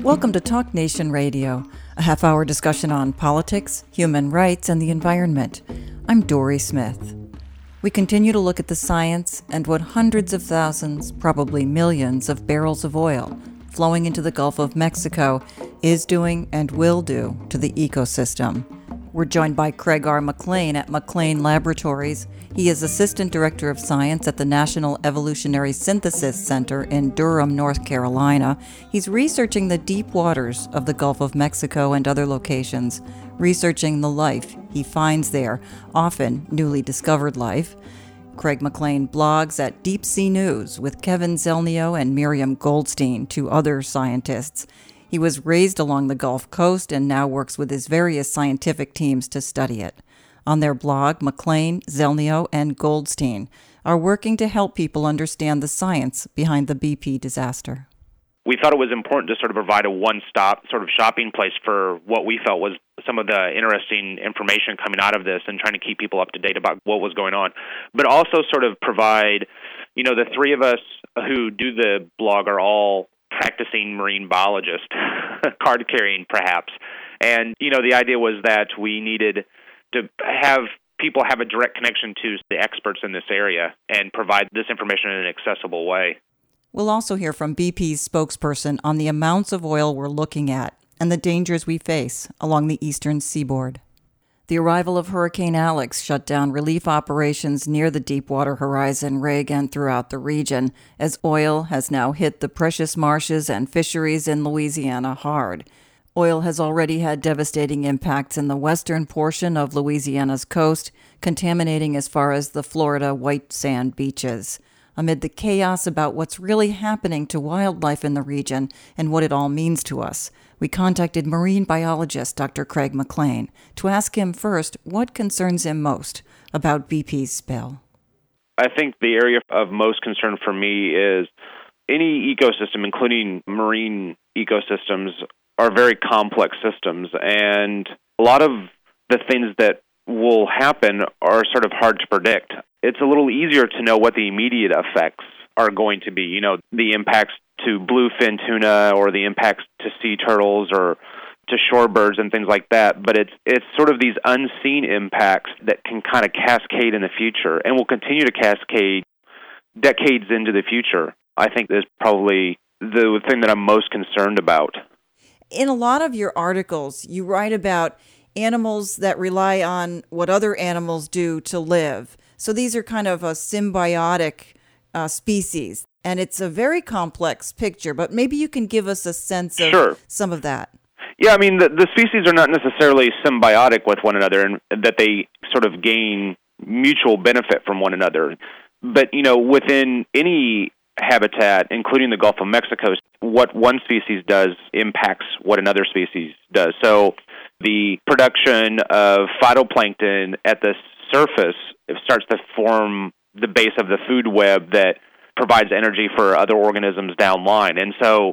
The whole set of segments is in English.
Welcome to Talk Nation Radio, a half-hour discussion on politics, human rights, and the environment. I'm Dory Smith. We continue to look at the science and what hundreds of thousands, probably millions, of barrels of oil flowing into the Gulf of Mexico is doing and will do to the ecosystem. We're joined by Craig R. McLean at McLean Laboratories. He is Assistant Director of Science at the National Evolutionary Synthesis Center in Durham, North Carolina. He's researching the deep waters of the Gulf of Mexico and other locations, researching the life he finds there, often newly discovered life. Craig McLean blogs at Deep Sea News with Kevin Zelnio and Miriam Goldstein, two other scientists. He was raised along the Gulf Coast and now works with his various scientific teams to study it. On their blog, McLean, Zelnio, and Goldstein are working to help people understand the science behind the BP disaster. We thought it was important to sort of provide a one-stop sort of shopping place for what we felt was some of the interesting information coming out of this and trying to keep people up to date about what was going on, but also sort of provide, the three of us who do the blog are all practicing marine biologists, card-carrying perhaps. And, the idea was that we needed to have people have a direct connection to the experts in this area and provide this information in an accessible way. We'll also hear from BP's spokesperson on the amounts of oil we're looking at and the dangers we face along the eastern seaboard. The arrival of Hurricane Alex shut down relief operations near the Deepwater Horizon rig and throughout the region, as oil has now hit the precious marshes and fisheries in Louisiana hard. Oil has already had devastating impacts in the western portion of Louisiana's coast, contaminating as far as the Florida white sand beaches. Amid the chaos about what's really happening to wildlife in the region and what it all means to us, we contacted marine biologist Dr. Craig McLean to ask him first what concerns him most about BP's spill. I think the area of most concern for me is any ecosystem, including marine ecosystems, are very complex systems, and a lot of the things that will happen are sort of hard to predict. It's a little easier to know what the immediate effects are going to be, the impacts to bluefin tuna or the impacts to sea turtles or to shorebirds and things like that, but it's sort of these unseen impacts that can kind of cascade in the future and will continue to cascade decades into the future. I think is probably the thing that I'm most concerned about. In a lot of your articles, you write about animals that rely on what other animals do to live. So these are kind of a symbiotic species, and it's a very complex picture, but maybe you can give us a sense of some of that. Yeah, I mean, the species are not necessarily symbiotic with one another and that they sort of gain mutual benefit from one another. But, within any habitat, including the Gulf of Mexico, what one species does impacts what another species does. So the production of phytoplankton at the surface starts to form the base of the food web that provides energy for other organisms downline. And so,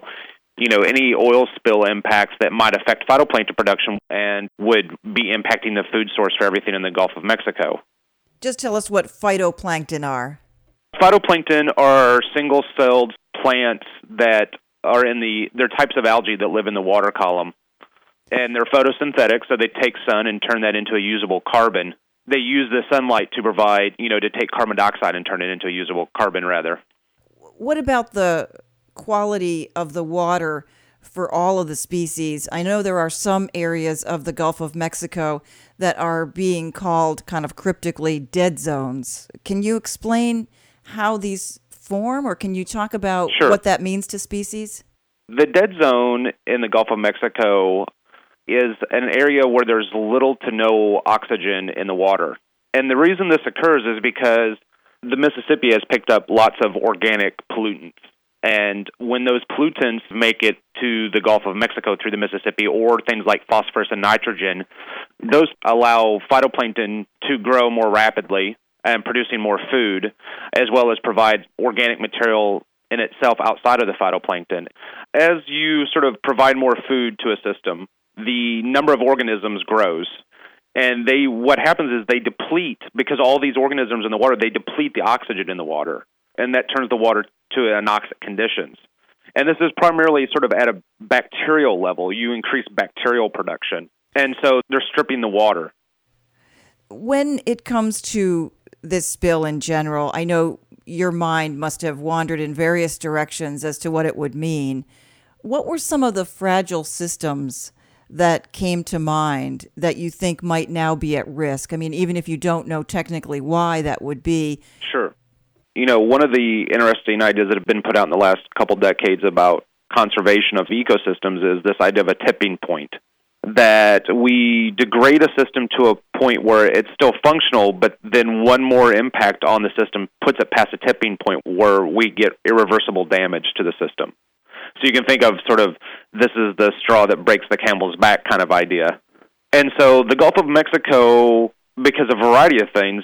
any oil spill impacts that might affect phytoplankton production and would be impacting the food source for everything in the Gulf of Mexico. Just tell us what phytoplankton are. Phytoplankton are single-celled plants that are they're types of algae that live in the water column. And they're photosynthetic, so they take sun and turn that into a usable carbon. They use the sunlight to provide, to take carbon dioxide and turn it into a usable carbon, rather. What about the quality of the water for all of the species? I know there are some areas of the Gulf of Mexico that are being called kind of cryptically dead zones. Can you explain how these form, or can you talk about what that means to species? The dead zone in the Gulf of Mexico is an area where there's little to no oxygen in the water. And the reason this occurs is because the Mississippi has picked up lots of organic pollutants. And when those pollutants make it to the Gulf of Mexico through the Mississippi, or things like phosphorus and nitrogen, those allow phytoplankton to grow more rapidly and producing more food, as well as provide organic material in itself outside of the phytoplankton. As you sort of provide more food to a system, the number of organisms grows. And what happens is they deplete, because all these organisms in the water, they deplete the oxygen in the water. And that turns the water to anoxic conditions. And this is primarily sort of at a bacterial level. You increase bacterial production. And so they're stripping the water. When it comes to this spill in general, I know your mind must have wandered in various directions as to what it would mean. What were some of the fragile systems that came to mind that you think might now be at risk? I mean, even if you don't know technically why that would be. Sure. One of the interesting ideas that have been put out in the last couple decades about conservation of ecosystems is this idea of a tipping point, that we degrade a system to a point where it's still functional, but then one more impact on the system puts it past a tipping point where we get irreversible damage to the system. So you can think of sort of, this is the straw that breaks the camel's back kind of idea. And so the Gulf of Mexico, because of a variety of things,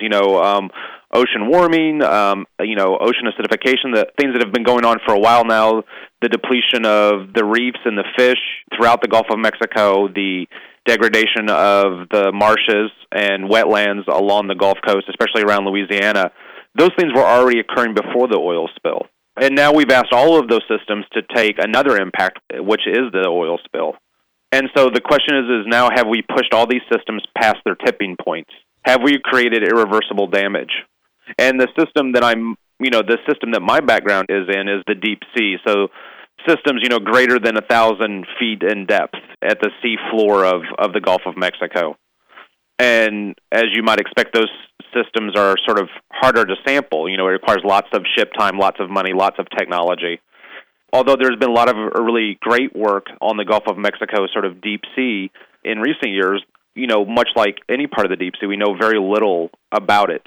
ocean warming, ocean acidification, the things that have been going on for a while now, the depletion of the reefs and the fish throughout the Gulf of Mexico, the degradation of the marshes and wetlands along the Gulf Coast, especially around Louisiana, those things were already occurring before the oil spill. And now we've asked all of those systems to take another impact, which is the oil spill. And so the question is now, have we pushed all these systems past their tipping points? Have we created irreversible damage? And the system that the system that my background is in is the deep sea. So systems, greater than 1,000 feet in depth at the sea floor of the Gulf of Mexico. And as you might expect, those systems are sort of harder to sample. It requires lots of ship time, lots of money, lots of technology. Although there's been a lot of really great work on the Gulf of Mexico, sort of deep sea, in recent years, much like any part of the deep sea, we know very little about it.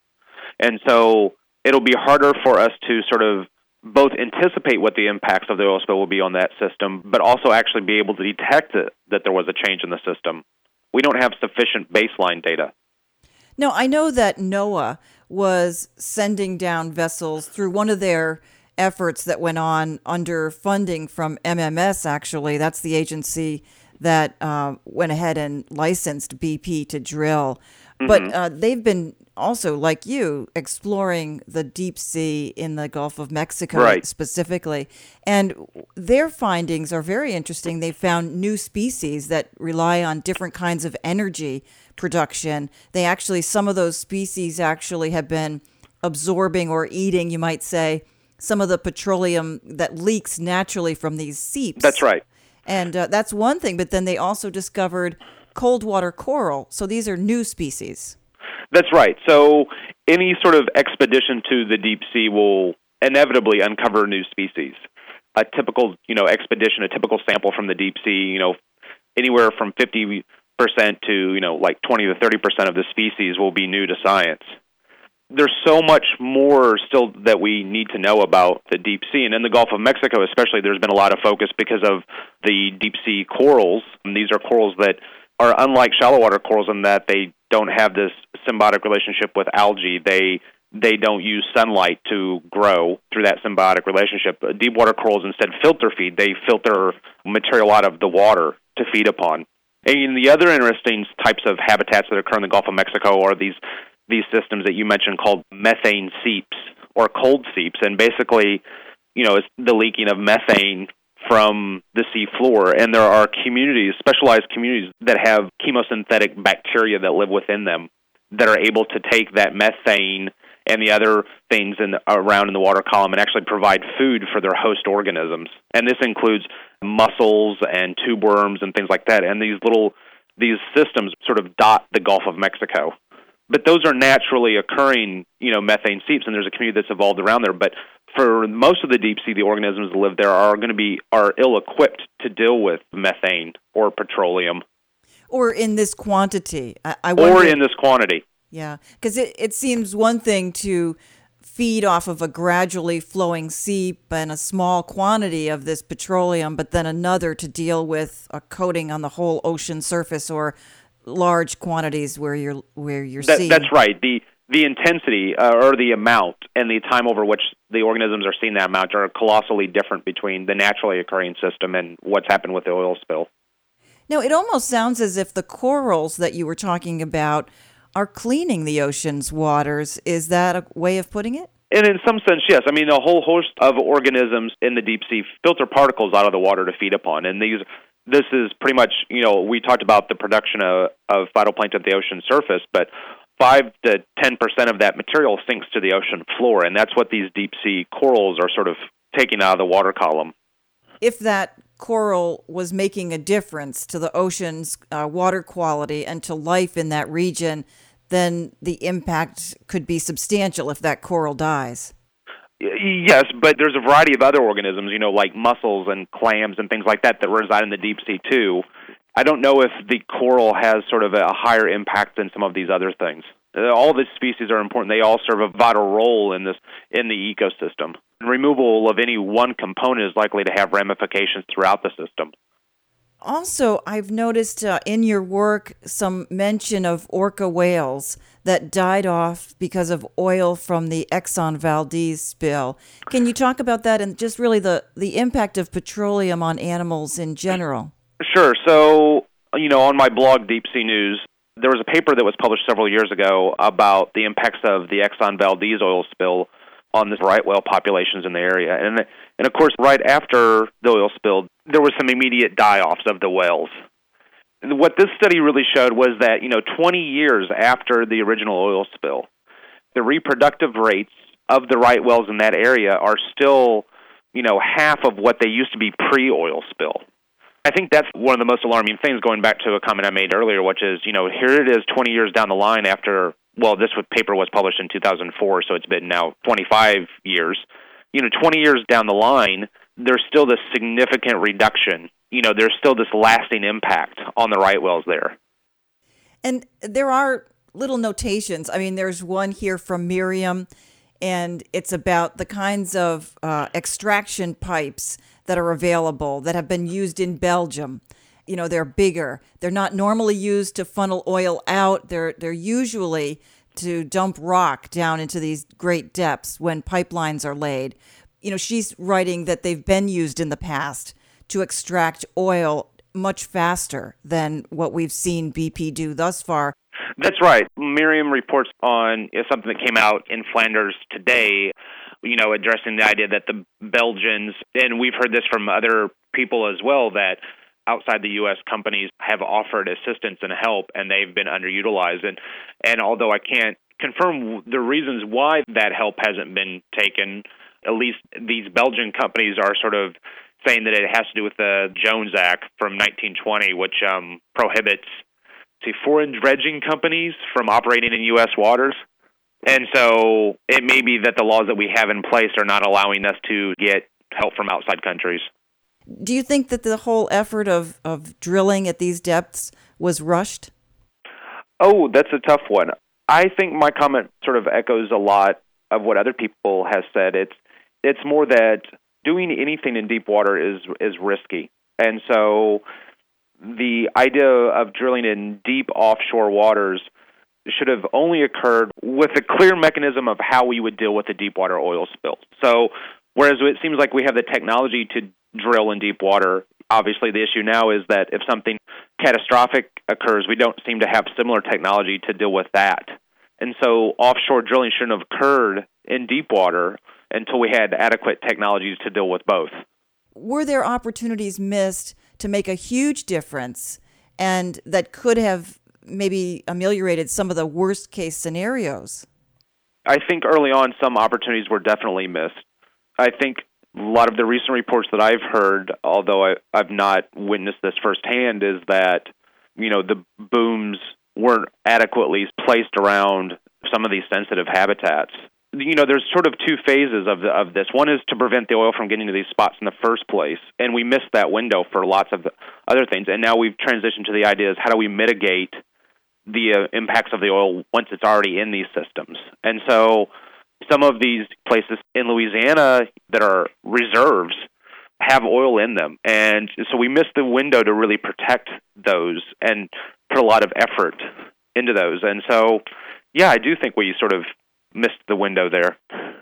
And so it'll be harder for us to sort of both anticipate what the impacts of the oil spill will be on that system, but also actually be able to detect that there was a change in the system. We don't have sufficient baseline data. Now, I know that NOAA was sending down vessels through one of their efforts that went on under funding from MMS, actually. That's the agency that went ahead and licensed BP to drill. Mm-hmm. But they've been also, like you, exploring the deep sea in the Gulf of Mexico specifically. And their findings are very interesting. They found new species that rely on different kinds of energy production. Some of those species actually have been absorbing or eating, you might say, some of the petroleum that leaks naturally from these seeps. That's right. And that's one thing. But then they also discovered cold water coral. So these are new species. That's right. So any sort of expedition to the deep sea will inevitably uncover new species. A typical, expedition, a typical sample from the deep sea, anywhere from 50% to, like 20 to 30% of the species will be new to science. There's so much more still that we need to know about the deep sea. And in the Gulf of Mexico especially, there's been a lot of focus because of the deep sea corals. And these are corals that are unlike shallow water corals in that they don't have this symbiotic relationship with algae. They don't use sunlight to grow through that symbiotic relationship. Deep water corals instead filter feed. They filter material out of the water to feed upon. And the other interesting types of habitats that occur in the Gulf of Mexico are these systems that you mentioned called methane seeps or cold seeps. And basically, it's the leaking of methane from the sea floor. And there are specialized communities that have chemosynthetic bacteria that live within them that are able to take that methane and the other things around in the water column and actually provide food for their host organisms. And this includes mussels and tube worms and things like that. And these systems sort of dot the Gulf of Mexico. But those are naturally occurring, methane seeps, and there's a community that's evolved around there. But for most of the deep sea, the organisms that live there are ill-equipped to deal with methane or petroleum. Or in this quantity. Or in this quantity. Yeah, because it seems one thing to feed off of a gradually flowing seep and a small quantity of this petroleum, but then another to deal with a coating on the whole ocean surface or large quantities where you're seeing. That's right. The intensity or the amount and the time over which the organisms are seeing that amount are colossally different between the naturally occurring system and what's happened with the oil spill. Now, it almost sounds as if the corals that you were talking about are cleaning the ocean's waters. Is that a way of putting it? And in some sense, yes. I mean, a whole host of organisms in the deep sea filter particles out of the water to feed upon. And this is pretty much, we talked about the production of phytoplankton at the ocean surface, but 5 to 10% of that material sinks to the ocean floor, and that's what these deep sea corals are sort of taking out of the water column. If that coral was making a difference to the ocean's water quality and to life in that region, then the impact could be substantial if that coral dies. Yes, but there's a variety of other organisms, like mussels and clams and things like that reside in the deep sea too. I don't know if the coral has sort of a higher impact than some of these other things. All these species are important. They all serve a vital role in the ecosystem. Removal of any one component is likely to have ramifications throughout the system. Also, I've noticed in your work some mention of orca whales that died off because of oil from the Exxon Valdez spill. Can you talk about that and just really the impact of petroleum on animals in general? Sure. So, on my blog, Deep Sea News, there was a paper that was published several years ago about the impacts of the Exxon Valdez oil spill on the right whale populations in the area. And of course, right after the oil spill, there was some immediate die-offs of the whales. What this study really showed was that, 20 years after the original oil spill, the reproductive rates of the right whales in that area are still, half of what they used to be pre-oil spill. I think that's one of the most alarming things, going back to a comment I made earlier, which is, here it is 20 years down the line after, this paper was published in 2004, so it's been now 25 years. 20 years down the line, there's still this significant reduction. There's still this lasting impact on the right whales there. And there are little notations. I mean, there's one here from Miriam, and it's about the kinds of extraction pipes that are available that have been used in Belgium. They're bigger. They're not normally used to funnel oil out. They're usually to dump rock down into these great depths when pipelines are laid. She's writing that they've been used in the past to extract oil much faster than what we've seen BP do thus far. That's right. Miriam reports on something that came out in Flanders today, addressing the idea that the Belgians, and we've heard this from other people as well, that outside the U.S. companies have offered assistance and help, and they've been underutilized. And although I can't confirm the reasons why that help hasn't been taken, at least these Belgian companies are sort of saying that it has to do with the Jones Act from 1920, which prohibits foreign dredging companies from operating in U.S. waters. And so it may be that the laws that we have in place are not allowing us to get help from outside countries. Do you think that the whole effort of drilling at these depths was rushed? Oh, that's a tough one. I think my comment sort of echoes a lot of what other people have said. It's more that doing anything in deep water is risky. And so the idea of drilling in deep offshore waters should have only occurred with a clear mechanism of how we would deal with a deep water oil spill. So whereas it seems like we have the technology to drill in deep water, obviously the issue now is that if something catastrophic occurs, we don't seem to have similar technology to deal with that. And so offshore drilling shouldn't have occurred in deep water until we had adequate technologies to deal with both. Were there opportunities missed to make a huge difference and that could have maybe ameliorated some of the worst case scenarios? I think early on some opportunities were definitely missed. I think a lot of the recent reports that I've heard, although I've not witnessed this firsthand, is that, the booms weren't adequately placed around some of these sensitive habitats. There's sort of two phases of this. One is to prevent the oil from getting to these spots in the first place, and we missed that window for lots of other things. And now we've transitioned to the idea is how do we mitigate the impacts of the oil once it's already in these systems. And so some of these places in Louisiana that are reserves have oil in them. And so we missed the window to really protect those and put a lot of effort into those. And so, I do think we sort of missed the window there.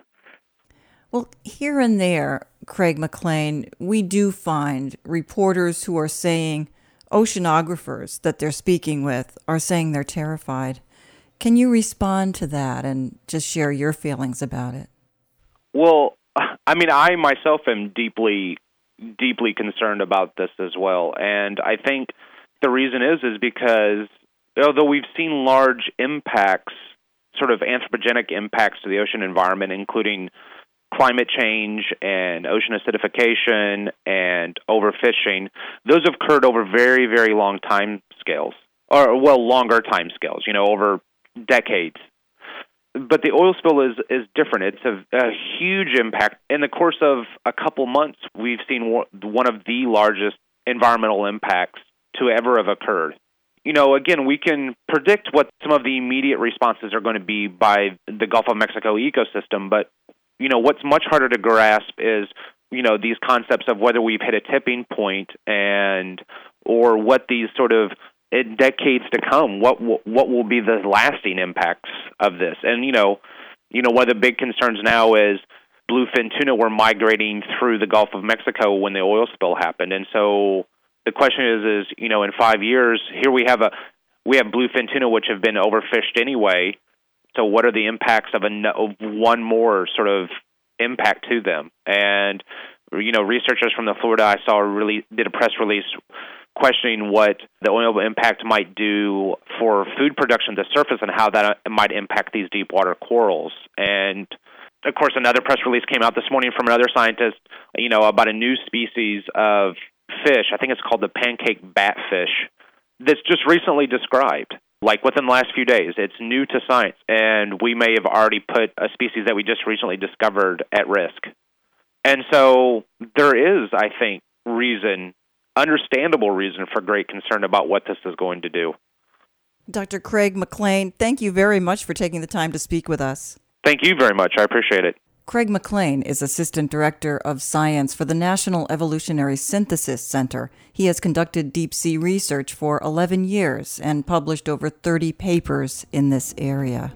Well, here and there, Craig McLean, we do find reporters who are saying, oceanographers that they're speaking with are saying they're terrified. Can you respond to that and just share your feelings about it? Well, I mean, I myself am deeply concerned about this as well. And I think the reason is because although we've seen large impacts, sort of anthropogenic impacts to the ocean environment, including climate change and ocean acidification and overfishing, those have occurred over very, very long time scales, or, well, longer time scales, over decades. But the oil spill is different. It's a huge impact. In the course of a couple months, we've seen one of the largest environmental impacts to ever have occurred. Again, we can predict what some of the immediate responses are going to be by the Gulf of Mexico ecosystem, but, what's much harder to grasp is, these concepts of whether we've hit a tipping point or what these sort of in decades to come, what will be the lasting impacts of this? And one of the big concerns now is bluefin tuna were migrating through the Gulf of Mexico when the oil spill happened, and so the question is in 5 years, here we have bluefin tuna which have been overfished anyway. So what are the impacts of one more sort of impact to them? And researchers from the Florida I saw did a press release questioning what the oil impact might do for food production to surface and how that might impact these deep water corals. And of course, another press release came out this morning from another scientist, about a new species of fish. I think it's called the pancake batfish that's just recently described, like within the last few days. It's new to science, and we may have already put a species that we just recently discovered at risk. And so there is, I think, understandable reason for great concern about what this is going to do. Dr. Craig McLean, thank you very much for taking the time to speak with us. Thank you very much. I appreciate it. Craig McLean is Assistant Director of Science for the National Evolutionary Synthesis Center. He has conducted deep-sea research for 11 years and published over 30 papers in this area.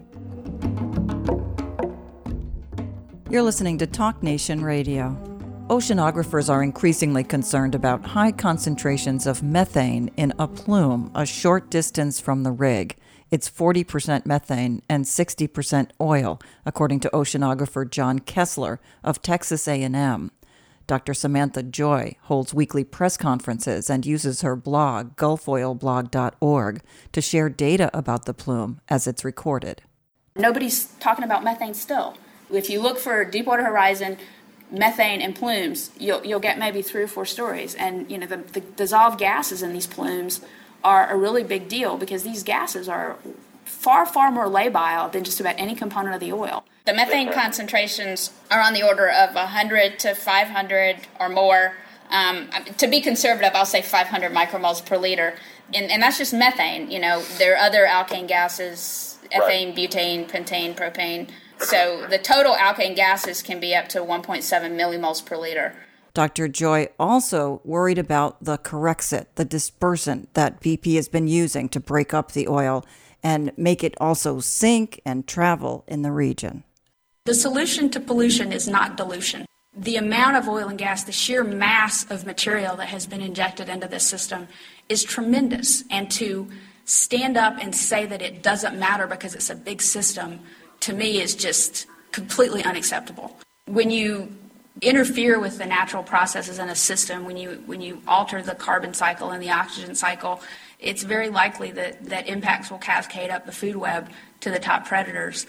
You're listening to Talk Nation Radio. Oceanographers are increasingly concerned about high concentrations of methane in a plume a short distance from the rig. It's 40% methane and 60% oil, according to oceanographer John Kessler of Texas A&M. Dr. Samantha Joy holds weekly press conferences and uses her blog, gulfoilblog.org, to share data about the plume as it's recorded. Nobody's talking about methane still. If you look for Deepwater Horizon, methane and plumes, you'll get maybe 3 or 4 stories. And the dissolved gases in these plumes are a really big deal because these gases are far, far more labile than just about any component of the oil. The methane concentrations are on the order of 100 to 500 or more. To be conservative, I'll say 500 micromoles per liter. And that's just methane. There are other alkane gases, ethane, butane, pentane, propane. So the total alkane gases can be up to 1.7 millimoles per liter. Dr. Joy also worried about the Corexit, the dispersant that BP has been using to break up the oil and make it also sink and travel in the region. The solution to pollution is not dilution. The amount of oil and gas, the sheer mass of material that has been injected into this system is tremendous. And to stand up and say that it doesn't matter because it's a big system, to me, is just completely unacceptable. When you interfere with the natural processes in a system, when you alter the carbon cycle and the oxygen cycle, it's very likely that impacts will cascade up the food web to the top predators.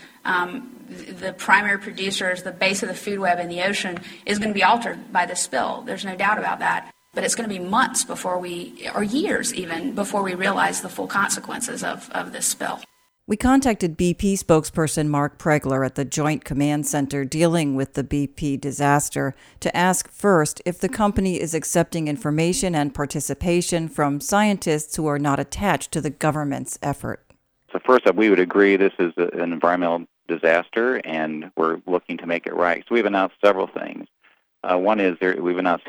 The primary producers, the base of the food web in the ocean, is going to be altered by the spill. There's no doubt about that. But it's going to be months or years even, before we realize the full consequences of this spill. We contacted BP spokesperson Mark Pregler at the Joint Command Center dealing with the BP disaster to ask first if the company is accepting information and participation from scientists who are not attached to the government's effort. So first up, we would agree this is an environmental disaster, and we're looking to make it right. So we've announced several things. One is we've announced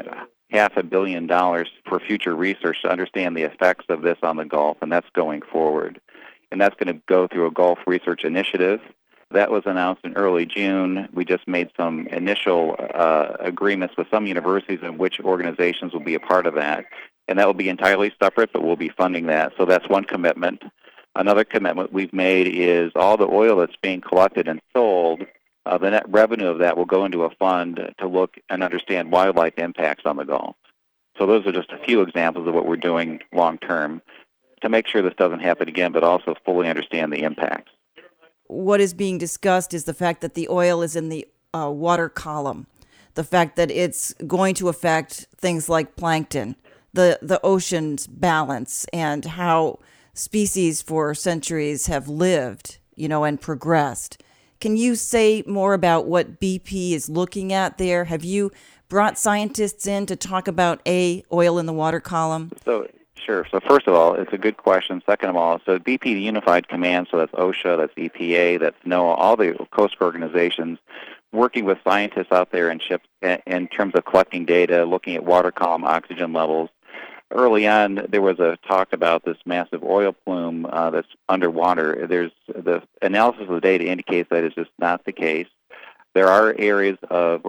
$500 million for future research to understand the effects of this on the Gulf, and that's going forward. And that's going to go through a Gulf Research Initiative. That was announced in early June. We just made some initial agreements with some universities and which organizations will be a part of that. And that will be entirely separate, but we'll be funding that. So that's one commitment. Another commitment we've made is all the oil that's being collected and sold The net revenue of that will go into a fund to look and understand wildlife impacts on the Gulf. So those are just a few examples of what we're doing long term to make sure this doesn't happen again, but also fully understand the impacts. What is being discussed is the fact that the oil is in the water column, the fact that it's going to affect things like plankton, the ocean's balance, and how species for centuries have lived, and progressed. Can you say more about what BP is looking at there? Have you brought scientists in to talk about oil in the water column? Sure. So first of all, it's a good question. Second of all, so BP, the Unified Command, so that's OSHA, that's EPA, that's NOAA, all the Coast Guard organizations, working with scientists out there in ships in terms of collecting data, looking at water column oxygen levels. Early on, there was a talk about this massive oil plume that's underwater. There's the analysis of the data indicates that it's just not the case. There are areas of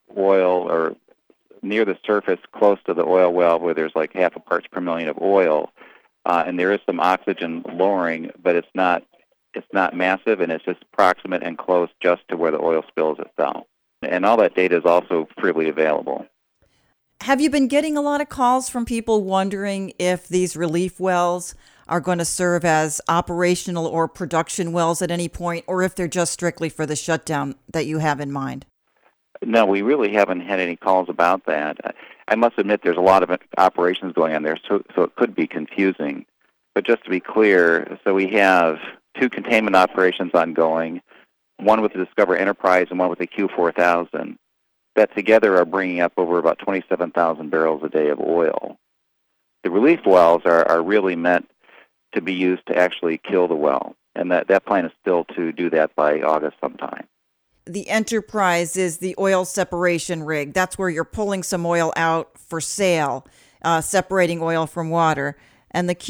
oil or near the surface close to the oil well where there's like half a parts per million of oil, and there is some oxygen lowering, but it's not massive, and it's just proximate and close just to where the oil spills itself. And all that data is also freely available. Have you been getting a lot of calls from people wondering if these relief wells are going to serve as operational or production wells at any point, or if they're just strictly for the shutdown that you have in mind? No, we really haven't had any calls about that. I must admit there's a lot of operations going on there, so it could be confusing. But just to be clear, so we have 2 containment operations ongoing, one with the Discover Enterprise and one with the Q4000. That together are bringing up over about 27,000 barrels a day of oil. The relief wells are really meant to be used to actually kill the well, and that plan is still to do that by August sometime. The Enterprise is the oil separation rig. That's where you're pulling some oil out for sale, separating oil from water. And the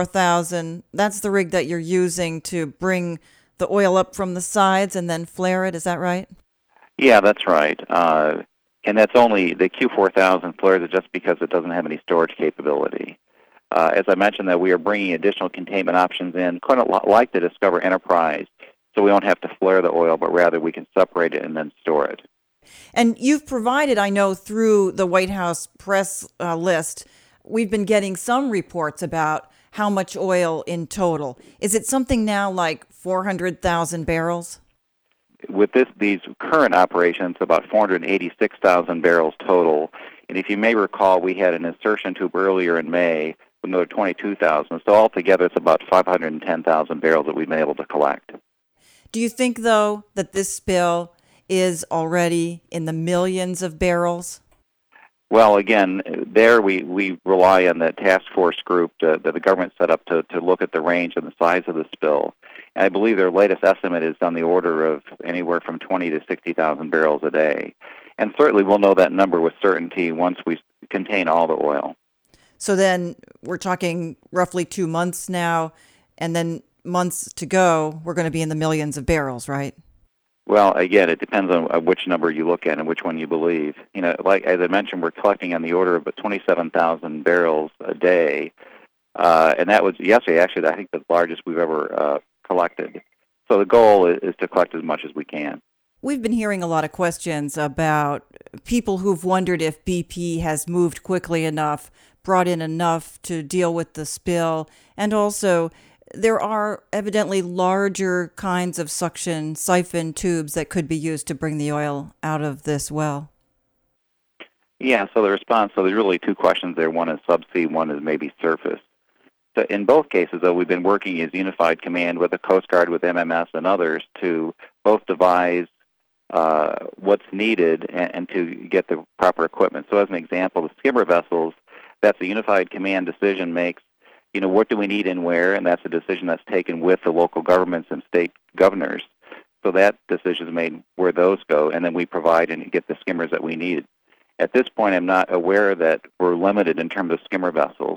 Q4000, that's the rig that you're using to bring the oil up from the sides and then flare it. Is that right? Yeah, that's right. And that's only the Q4000 flares it just because it doesn't have any storage capability. As I mentioned, that we are bringing additional containment options in, kind of like the Discover Enterprise, so we don't have to flare the oil, but rather we can separate it and then store it. And you've provided, I know, through the White House press list, we've been getting some reports about how much oil in total. Is it something now like 400,000 barrels? With these current operations, about 486,000 barrels total. And if you may recall, we had an insertion tube earlier in May with another 22,000. So altogether, it's about 510,000 barrels that we've been able to collect. Do you think, though, that this spill is already in the millions of barrels? Well, again, there we rely on the task force group that the government set up to look at the range and the size of the spill. And I believe their latest estimate is on the order of anywhere from 20 to 60,000 barrels a day. And certainly we'll know that number with certainty once we contain all the oil. So then we're talking roughly 2 months now, and then months to go, we're going to be in the millions of barrels, right? Well, again, it depends on which number you look at and which one you believe. Like as I mentioned, we're collecting on the order of 27,000 barrels a day. And that was yesterday, actually, I think the largest we've ever collected. So the goal is to collect as much as we can. We've been hearing a lot of questions about people who've wondered if BP has moved quickly enough, brought in enough to deal with the spill, and also there are evidently larger kinds of suction siphon tubes that could be used to bring the oil out of this well. Yeah, so the response, so there's really 2 questions there. One is subsea, one is maybe surface. So in both cases, though, we've been working as Unified Command with the Coast Guard, with MMS and others to both devise what's needed and to get the proper equipment. So as an example, the skimmer vessels, that's a Unified Command decision makes, what do we need and where, and that's a decision that's taken with the local governments and state governors. So that decision is made where those go, and then we provide and get the skimmers that we need. At this point, I'm not aware that we're limited in terms of skimmer vessels.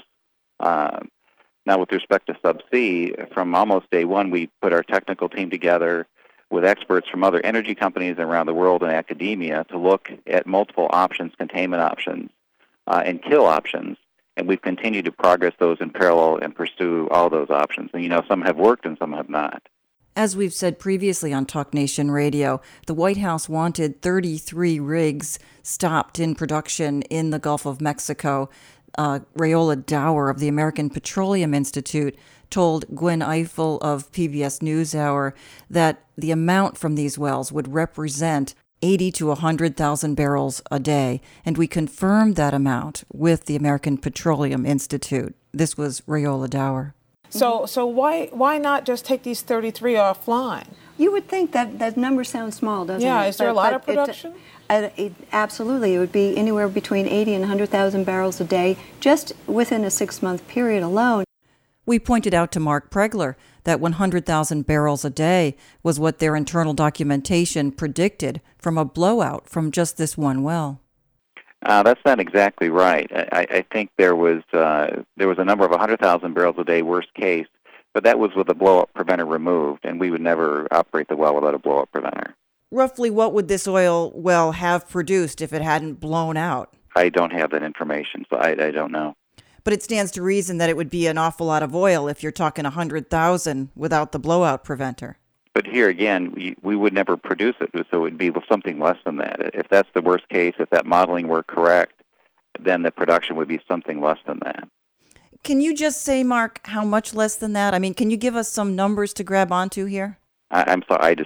Now, with respect to subsea, from almost day one, we put our technical team together with experts from other energy companies around the world and academia to look at multiple options, containment options, and kill options. And we've continued to progress those in parallel and pursue all those options. And, some have worked and some have not. As we've said previously on Talk Nation Radio, the White House wanted 33 rigs stopped in production in the Gulf of Mexico. Rayola Dower of the American Petroleum Institute told Gwen Eiffel of PBS NewsHour that the amount from these wells would represent 80 to 100,000 barrels a day, and we confirmed that amount with the American Petroleum Institute. This was Rayola Dower. So why not just take these 33 offline? You would think that number sounds small, doesn't it? Yeah, is there a lot of production? Absolutely. It would be anywhere between 80 and 100,000 barrels a day just within a 6-month period alone. We pointed out to Mark Pregler that 100,000 barrels a day was what their internal documentation predicted from a blowout from just this one well. That's not exactly right. I think there was a number of 100,000 barrels a day worst case, but that was with a blow-up preventer removed, and we would never operate the well without a blow-up preventer. Roughly what would this oil well have produced if it hadn't blown out? I don't have that information, so I don't know. But it stands to reason that it would be an awful lot of oil if you're talking 100,000 without the blowout preventer. But here again, we would never produce it, so it would be something less than that. If that's the worst case, if that modeling were correct, then the production would be something less than that. Can you just say, Mark, how much less than that? I mean, can you give us some numbers to grab onto here? I'm sorry,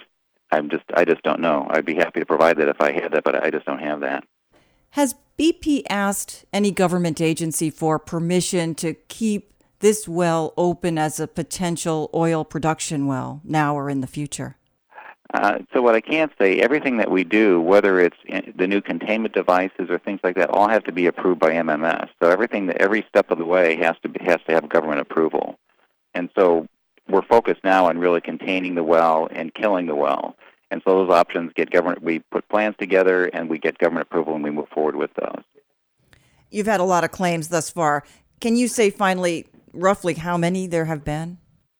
I just don't know. I'd be happy to provide that if I had that, but I just don't have that. Has BP asked any government agency for permission to keep this well open as a potential oil production well now or in the future? So what I can say, everything that we do, whether it's the new containment devices or things like that, all have to be approved by MMS. So every step of the way has to have government approval. And so we're focused now on really containing the well and killing the well. And so those options we put plans together and we get government approval and we move forward with those. You've had a lot of claims thus far. Can you say finally roughly how many there have been?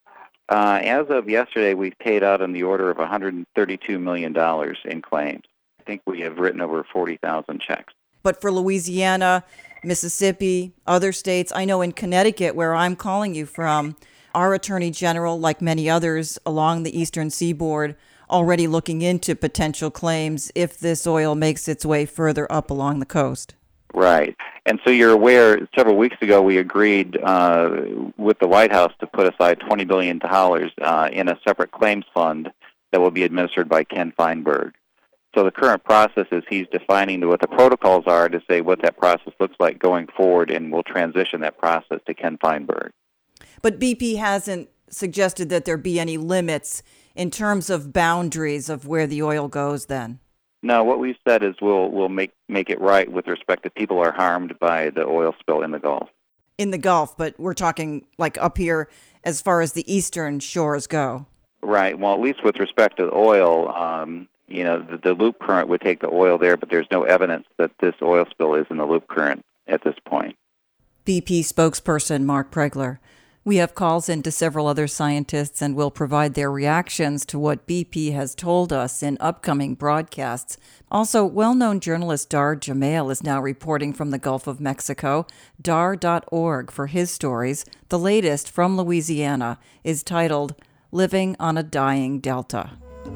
As of yesterday, we've paid out in the order of $132 million in claims. I think we have written over 40,000 checks. But for Louisiana, Mississippi, other states, I know in Connecticut, where I'm calling you from, our Attorney General, like many others along the Eastern Seaboard, already looking into potential claims if this oil makes its way further up along the coast. Right. And so you're aware, several weeks ago we agreed with the White House to put aside $20 billion in a separate claims fund that will be administered by Ken Feinberg. So the current process is he's defining what the protocols are to say what that process looks like going forward, and we'll transition that process to Ken Feinberg. But BP hasn't suggested that there be any limits in terms of boundaries of where the oil goes then? No, what we've said is we'll make it right with respect to people are harmed by the oil spill in the Gulf. In the Gulf, but we're talking like up here as far as the eastern shores go. Right. Well, at least with respect to the oil, the loop current would take the oil there, but there's no evidence that this oil spill is in the loop current at this point. BP spokesperson Mark Pregler. We have calls into several other scientists and will provide their reactions to what BP has told us in upcoming broadcasts. Also, well-known journalist Dar Jamail is now reporting from the Gulf of Mexico. Dar.org for his stories. The latest from Louisiana is titled Living on a Dying Delta.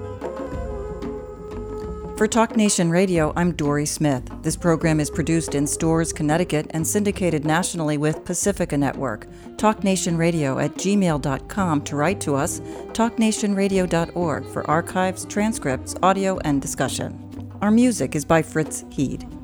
For Talk Nation Radio, I'm Dory Smith. This program is produced in Storrs, Connecticut, and syndicated nationally with Pacifica Network. TalkNationRadio@gmail.com to write to us. TalkNationRadio.org for archives, transcripts, audio, and discussion. Our music is by Fritz Heed.